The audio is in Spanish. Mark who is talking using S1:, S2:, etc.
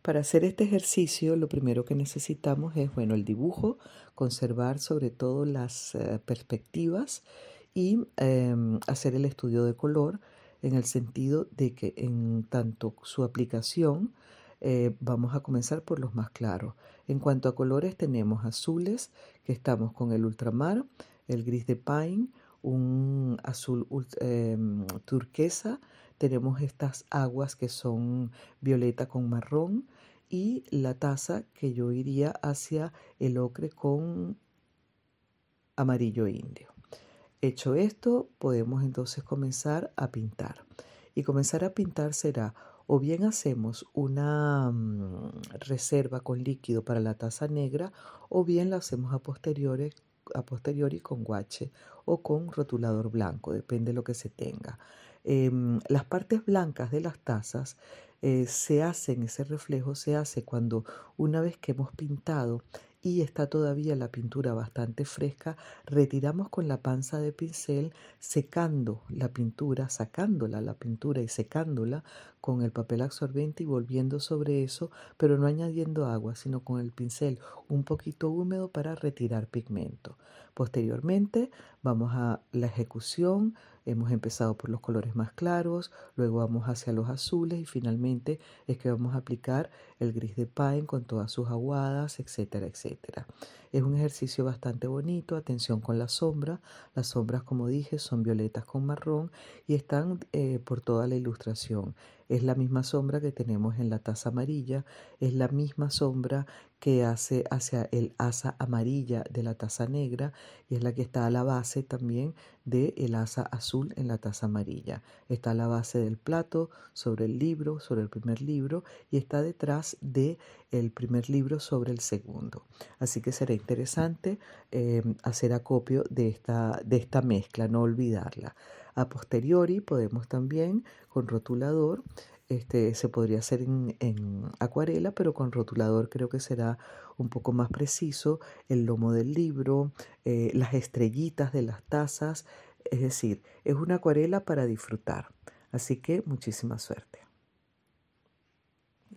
S1: Para hacer este ejercicio, lo primero que necesitamos es, bueno, el dibujo, conservar sobre todo las perspectivas y hacer el estudio de color en el sentido de que en tanto su aplicación, vamos a comenzar por los más claros. En cuanto a colores, tenemos azules, que estamos con el ultramar, el gris de pine, un azul turquesa, tenemos estas aguas que son violeta con marrón y la taza que yo iría hacia el ocre con amarillo indio. Hecho esto, podemos entonces comenzar a pintar. Y comenzar a pintar será o bien hacemos una reserva con líquido para la taza negra o bien la hacemos a posteriori con guache o con rotulador blanco, depende de lo que se tenga. Las partes blancas de las tazas se hacen, ese reflejo se hace cuando una vez que hemos pintado y está todavía la pintura bastante fresca, retiramos con la panza de pincel secando la pintura, sacándola la pintura y secándola con el papel absorbente y volviendo sobre eso, pero no añadiendo agua, sino con el pincel un poquito húmedo para retirar pigmento. Posteriormente vamos a la ejecución. Hemos empezado por los colores más claros, luego vamos hacia los azules y finalmente es que vamos a aplicar el gris de pine con todas sus aguadas, etcétera, etcétera. Es un ejercicio bastante bonito, atención con la sombra. Las sombras, como dije, son violetas con marrón y están por toda la ilustración. Es la misma sombra que tenemos en la taza amarilla, es la misma sombra que hace hacia el asa amarilla de la taza negra y es la que está a la base también del asa azul en la taza amarilla. Está a la base del plato, sobre el libro, sobre el primer libro y está detrás del primer libro sobre el segundo. Así que será interesante hacer acopio de esta mezcla, no olvidarla. A posteriori podemos también con rotulador, se podría hacer en acuarela, pero con rotulador creo que será un poco más preciso el lomo del libro, las estrellitas de las tazas, es decir, es una acuarela para disfrutar. Así que muchísima suerte.